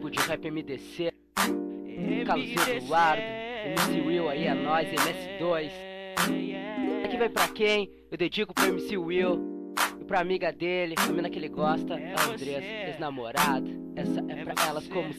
Código de Rap MDC, Carlos Eduardo, MC Will aí, é nóis, MS2. Aqui vai pra quem? Eu dedico pro MC Will e pra amiga dele, a mina que ele gosta, a Andressa, ex-namorada. Essa é pra elas como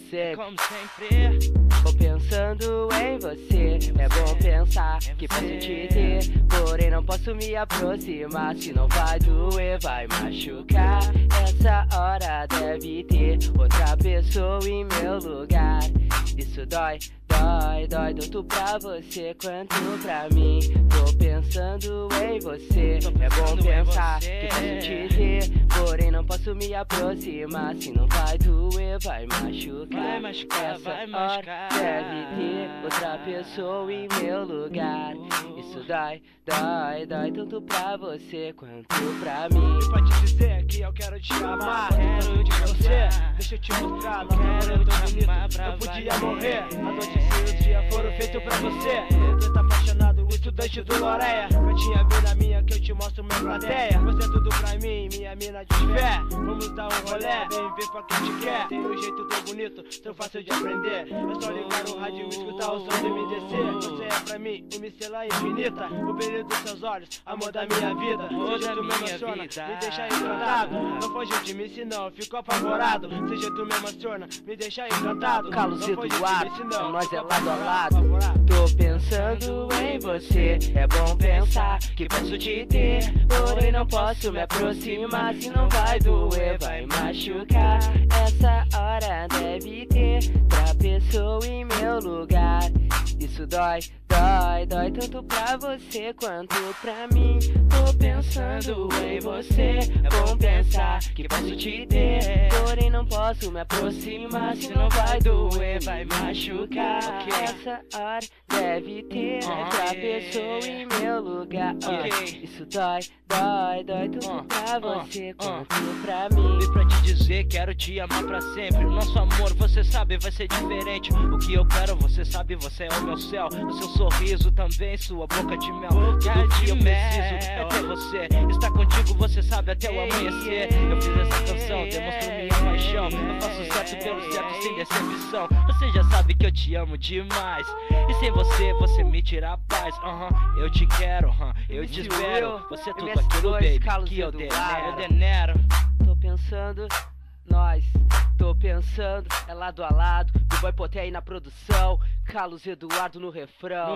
sempre. Vou pensando em você, é bom pensar que posso te ter, porém não posso me aproximar, se não vai doer, vai machucar. Essa hora deve ter outra pessoa em meu lugar. Isso dói, dói, dói tanto pra você quanto pra mim. Tô pensando em você, é bom pensar que posso te ter, porém não posso me aproximar, se não vai doer, vai machucar. Essa hora deve ter outra pessoa em meu lugar. Isso dói, dói, dói tanto pra você quanto pra mim. Pra te dizer que eu quero te amar, quero de você, deixa eu te mostrar, não quero tão bonito, eu podia morrer. A noite e os dias foram feitos pra você. Você tá apaixonado, o estudante do Loreia. Gatinha mina minha que eu te mostro minha plateia. Você é tudo pra mim, minha mina de fé. Vamos dar um rolé, vem ver pra quem te quer. Tem um jeito tão bonito, tão fácil de aprender. É só ligar o rádio e escutar o som do MDC. Você é pra mim uma estrela infinita, o brilho dos seus olhos, amor da minha vida. Seja tu me emociona, me deixa encantado. Não foge de mim senão fico apavorado. Seja tu me emociona, me deixa encantado. Carlos Eduardo, nós é lado a lado. Tô pensando em você, é bom pensar que posso te ter, porém não posso me aproximar, se não vai doer, vai machucar. Essa hora deve ter outra pessoa em meu lugar. Isso dói, dói, dói tanto pra você quanto pra mim. Tô pensando em você, é bom pensar que posso te ter, porém não posso me aproximar, se não vai doer, vai machucar. Essa hora deve ter outra pessoa em meu lugar. Isso dói, dói, dói tanto pra você quanto pra mim. E pra te dizer, quero te amar pra sempre. O nosso amor, você sabe, vai ser diferente. O que eu quero, você sabe, você é o meu céu. O seu sorriso também, sua boca de mel. Tudo que eu preciso é ter você. Estar contigo, você sabe, até o amanhecer. Eu fiz essa canção, demonstro minha paixão. Eu faço certo pelo certo, sem decepção. Você já sabe que eu te amo demais, e sem você, você me tira a paz. Eu te quero, eu te espero. Você é tudo aquilo, baby, que eu denero. Tô pensando, nós, tô pensando, é lado a lado. Do Boy Poté aí na produção, Carlos Eduardo no refrão.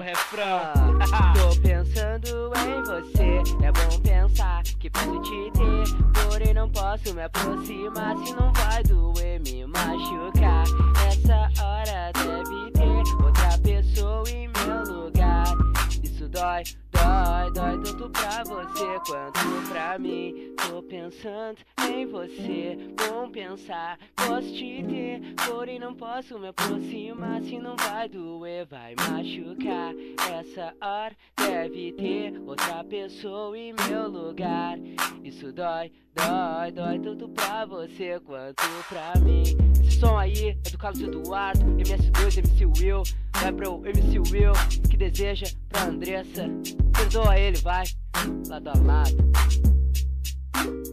Tô pensando em você, é bom pensar que posso te ter, porém não posso me aproximar, se não vai doer, me machucar. Essa hora deve ter outra pessoa em meu lugar. Isso dói, dói, dói tanto pra você quanto pra mim. Tô pensando em você, bom pensar, posso te ter, porém não posso me aproximar, se não vai doer, vai machucar. Essa hora deve ter outra pessoa em meu lugar. Isso dói, dói, dói tanto pra você quanto pra mim. Esse som aí é do Carlos Eduardo, MS2, MC Will. Vai pro MC Will que deseja pra Andressa. Perdoa ele, vai, lado a lado.